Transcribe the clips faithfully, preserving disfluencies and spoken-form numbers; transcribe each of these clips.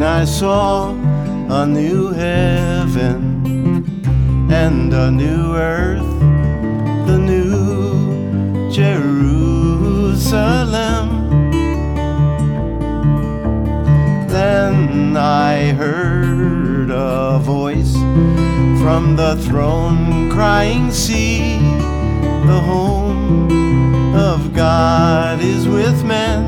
I saw a new heaven and a new earth, the new Jerusalem. Then I heard a voice from the throne crying, "See, the home of God is with men."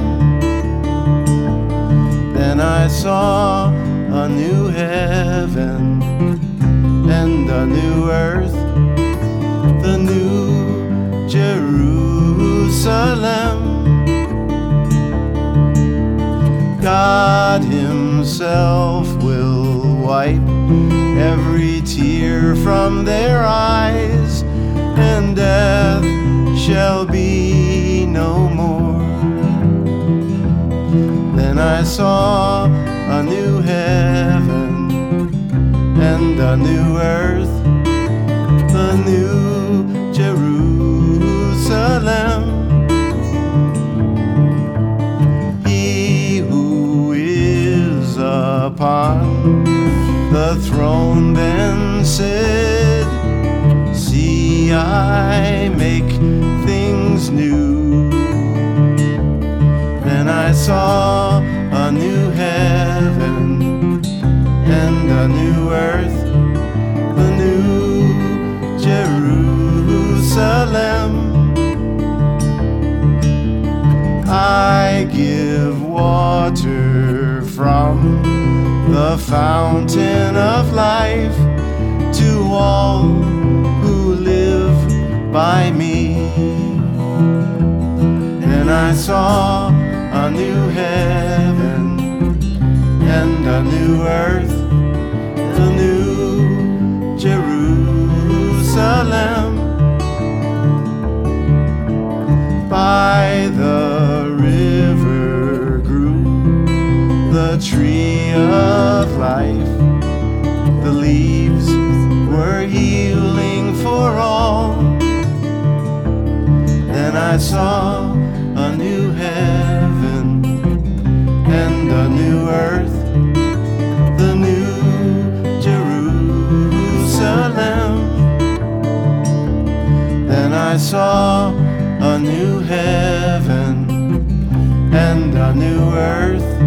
Then I saw a new heaven and a new earth, the new Jerusalem. God Himself will wipe every tear from their eyes, and death shall be no more. Then I saw a new heaven and a new earth, the new Jerusalem. He who is upon the throne then said, "See, I make things new." Then I saw a new heaven and a new earth, the new Jerusalem. I give water from the fountain of life to all who live by me. And I saw a new heaven and a new earth, the new Jerusalem. By the river grew the tree of life. The leaves were healing for all. Then I saw a new heaven and a new earth, the new Jerusalem. Then I saw a new heaven and a new earth,